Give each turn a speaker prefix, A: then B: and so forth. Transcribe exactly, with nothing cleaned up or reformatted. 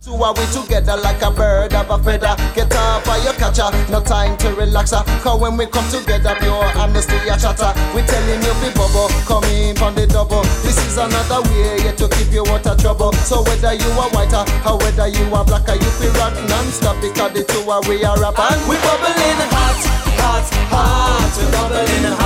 A: Two are we together like a bird of a feather. Get up or you catcher, no time to relax her. Cause when we come together, pure honesty a chatter. We telling you be bubble, come in from the double. This is another way yeah, to keep you out of trouble. So whether you are whiter or whether you are blacker, you feel rock non-stop because the two are we are rap. And we bubbling hot, hot, hot. We bubbling hot.